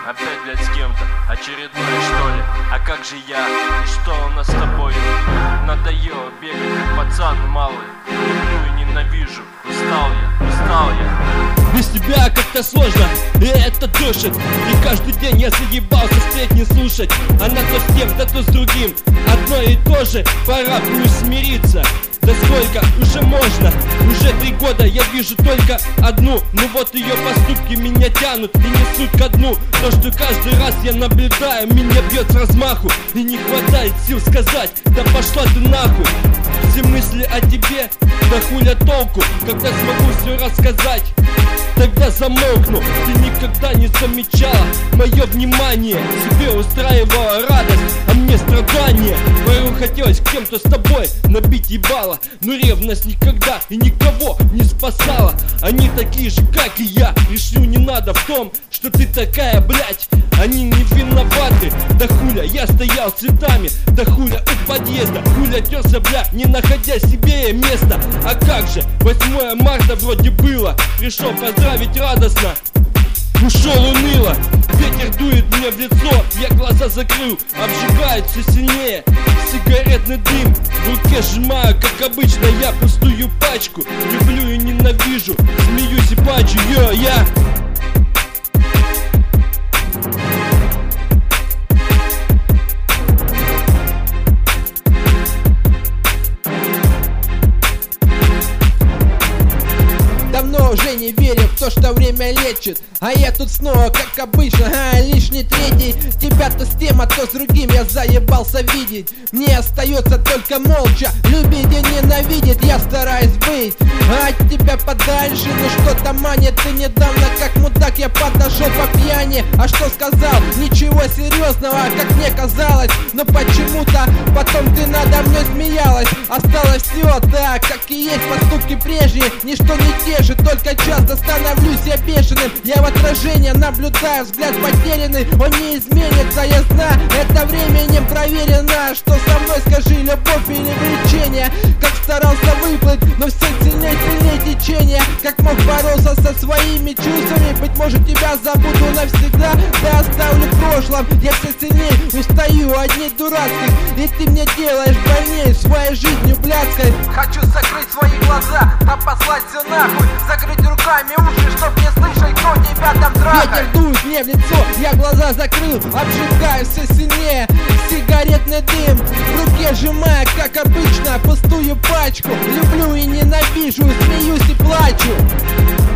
Опять, блядь, с кем-то, очередной, что ли? А как же я? И что у нас с тобой? Надоело бегать, как пацан малый. Люблю и ненавижу, устал я. Без тебя как-то сложно, и это душит. И каждый день я заебался сплетни слушать. Она то с тем, да то с другим, одно и то же. Пора бы смириться. Да сколько уже можно? Уже 3 года я вижу только одну. Ну вот ее поступки меня тянут и несут ко дну. То, что каждый раз я наблюдаю, меня бьет с размаху. И не хватает сил сказать: да пошла ты нахуй. Все мысли о тебе, да хуля толку. Когда смогу все рассказать, тогда замолкну. Ты никогда не замечала мое внимание. Себе устраивала радость, а мне страдания. Порой хотелось кем-то с тобой набить ебало, но ревность никогда и никого не спасала. Они такие же, как и я. Решил, не надо в том, что ты такая, блять. Они не виноваты. Да хуля, я стоял цветами. Да хуля у подъезда. Хуля терся, бля, не находя себе места. А как же, 8 марта вроде было. Пришел поздравить радостно, ушел уныло. Ветер дует мне в лицо, я глаза закрыл. Обжигает все сильнее сигаретный дым. В руке сжимаю, как обычно, я пустую пачку. Люблю и ненавижу, смеюсь и плачу. Я давно уже не верю в то, что время лечит. А я тут снова, как обычно, лишний третий. Тебя то с тем, а то с другим я заебался видеть. Мне остается только молча любить и ненавидеть. Я стараюсь быть от тебя подальше, но что-то манит. Ты недавно как мудак, я подошел по пьяни. А что сказал? Ничего серьезного, как мне казалось. Но почему-то потом ты надо мной смеялась. Осталось все так, как и есть, поступки прежние. Ничто не тешит, только часто становлюсь я бешеным. Я в отражении наблюдаю, взгляд потерянный, он не изменится, я знаю, это временем проверено. Что со мной, скажи, любовь или влечение? Как старался выплыть, но все сильнее течение. Как мог бороться со своими чувствами? Быть может, тебя забуду навсегда, да оставлю в прошлом. Я все сильнее устаю от дней дурацких, и ты мне делаешь больнее своей жизнью блядской. Хочу закрыть свои глаза, да послать все нахуй. Закрыть руками уши, чтоб не слышать, кто тебя там трахает. Ветер дует мне в лицо, я глаза закрыл, обжигаю все сильнее сигаретный дым. В руке сжимая, как обычно, пустую пачку. Люблю и ненавижу, смеюсь и плачу.